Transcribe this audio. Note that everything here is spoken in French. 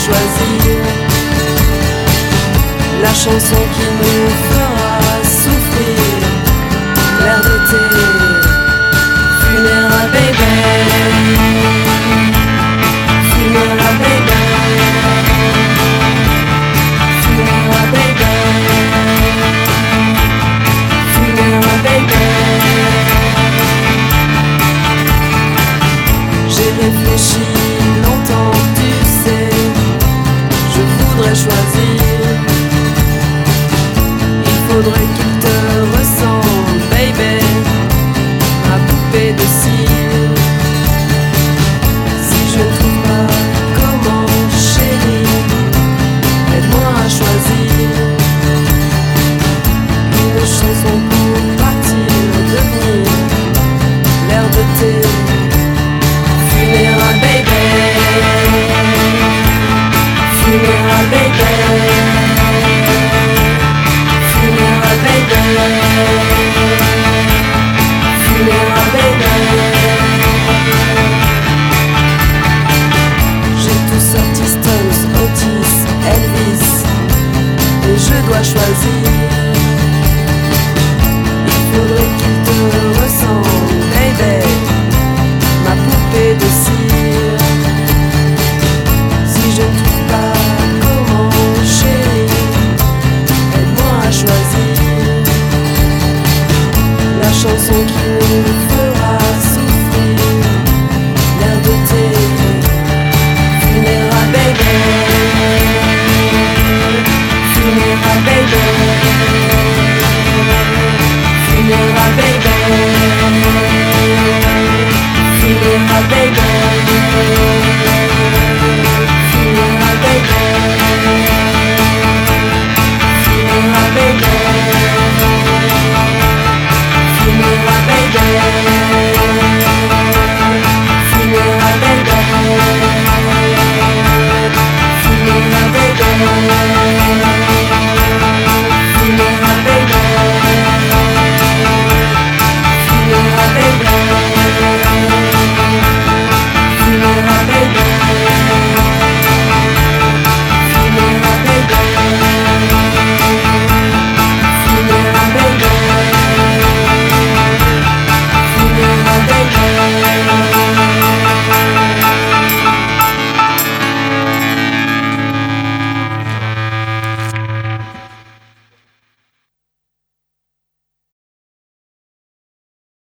choisir la chanson qui nous fera souffrir, l'air de tes funérailles, baby. Funérailles, baby. Funérailles, baby. Funérailles, baby. J'ai réfléchi longtemps, tu sais, je voudrais choisir. Il faudrait qu'il te ressemble, baby, ma poupée de cire. Si je ne trouve pas comment, chérie, aide-moi à choisir une chanson pour partir, devenir l'air de tes funérailles, baby. Funérailles, baby. Funérailles, baby. Funérailles, baby. J'ai tout sorti, Stones, Otis, Elvis, et je dois choisir. Il faudrait qu'il te ressemble, baby, ma poupée de cire. Si je ne trouve pas comment, chérie, aide-moi à choisir la chanson qui nous